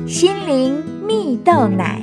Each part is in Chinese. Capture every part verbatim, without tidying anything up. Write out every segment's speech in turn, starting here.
心灵蜜豆奶。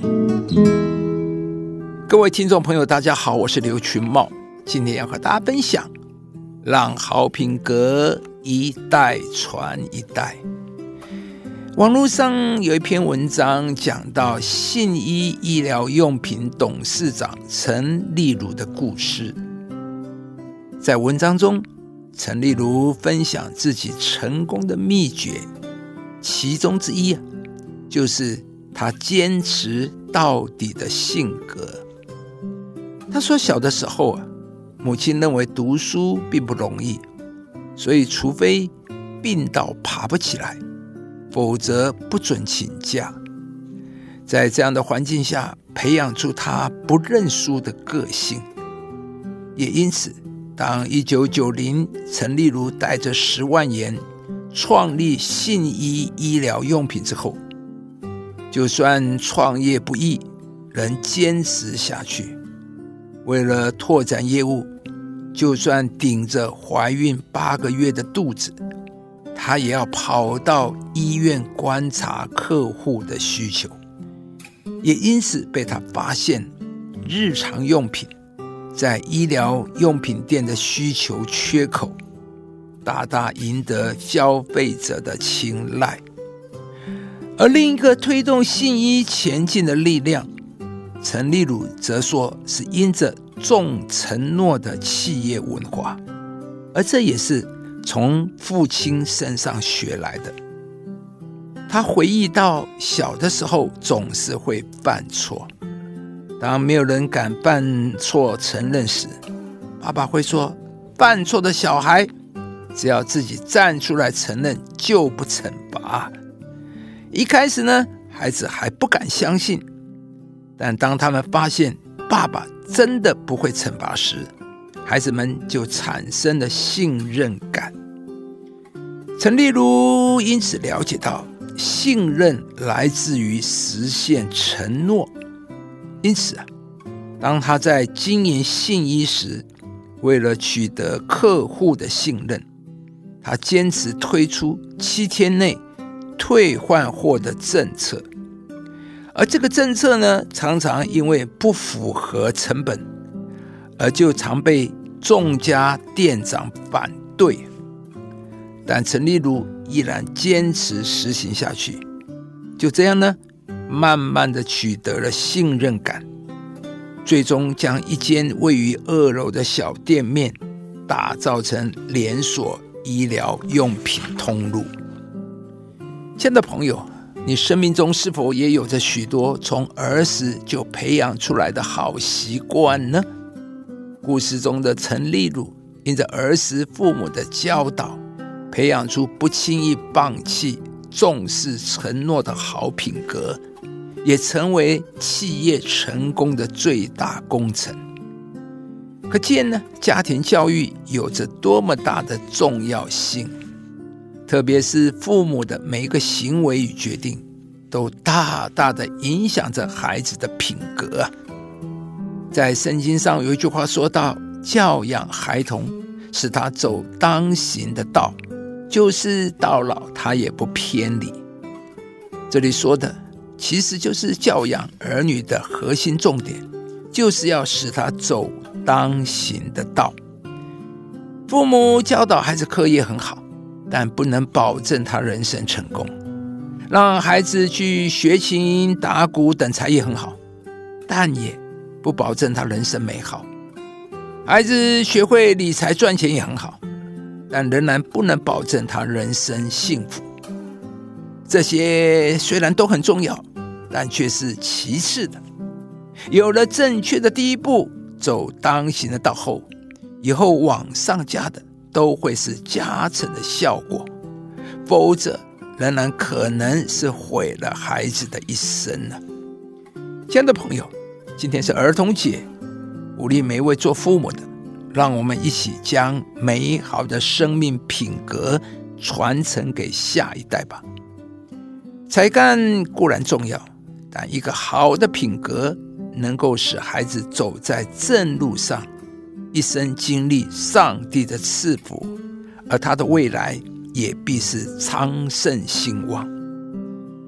各位听众朋友大家好，我是刘群茂，今天要和大家分享让好品格一代传一代。网络上有一篇文章讲到信医医疗用品董事长陈丽如的故事。在文章中，陈丽如分享自己成功的秘诀，其中之一、啊、就是她坚持到底的性格。她说小的时候、啊、母亲认为读书并不容易，所以除非病到爬不起来，否则不准请假。在这样的环境下，培养出她不认输的个性。也因此，当一九九零陈丽如带着十万元创立信医医疗用品之后，就算创业不易，仍坚持下去。为了拓展业务，就算顶着怀孕八个月的肚子，他也要跑到医院观察客户的需求。也因此被他发现，日常用品在医疗用品店的需求缺口，大大赢得消费者的青睐。而另一个推动信医前进的力量，陈丽如则说是因着重承诺的企业文化，而这也是从父亲身上学来的。他回忆到小的时候总是会犯错，当没有人敢犯错承认时，爸爸会说，犯错的小孩只要自己站出来承认就不惩罚。一开始呢，孩子还不敢相信，但当他们发现爸爸真的不会惩罚时，孩子们就产生了信任感。陈丽如因此了解到，信任来自于实现承诺。因此啊，当他在经营信医时，为了取得客户的信任，他坚持推出七天内退换货的政策。而这个政策呢，常常因为不符合成本，而就常被众家店长反对。但陈丽如依然坚持实行下去，就这样呢，慢慢的取得了信任感，最终将一间位于二楼的小店面打造成连锁医疗用品通路。亲爱的朋友，你生命中是否也有着许多从儿时就培养出来的好习惯呢？故事中的陈丽如因着儿时父母的教导，培养出不轻易放弃、重视承诺的好品格，也成为企业成功的最大功臣。可见呢，家庭教育有着多么大的重要性，特别是父母的每一个行为与决定，都大大的影响着孩子的品格啊。在圣经上有一句话说到，教养孩童，使他走当行的道，就是到老他也不偏离。这里说的其实就是教养儿女的核心重点，就是要使他走当行的道。父母教导孩子课业很好，但不能保证他人生成功。让孩子去学琴、打鼓等才艺很好，但也不保证他人生美好。孩子学会理财赚钱也很好，但仍然不能保证他人生幸福。这些虽然都很重要，但却是其次的。有了正确的第一步，走当行的道后，以后往上加的都会是加成的效果，否则仍然可能是毁了孩子的一生呢。亲爱的朋友，今天是儿童节，鼓励每一位做父母的，让我们一起将美好的生命品格传承给下一代吧。才干固然重要，但一个好的品格能够使孩子走在正路上，一生经历上帝的赐福，而他的未来也必是昌盛兴旺。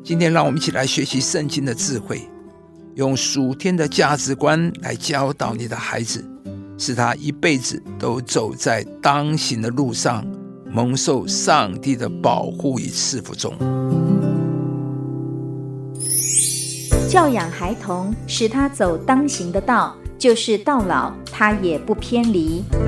今天让我们一起来学习圣经的智慧，用属天的价值观来教导你的孩子，使他一辈子都走在当行的路上，蒙受上帝的保护与赐福中。 教养孩童，使他走当行的道，就是到老他也不偏离。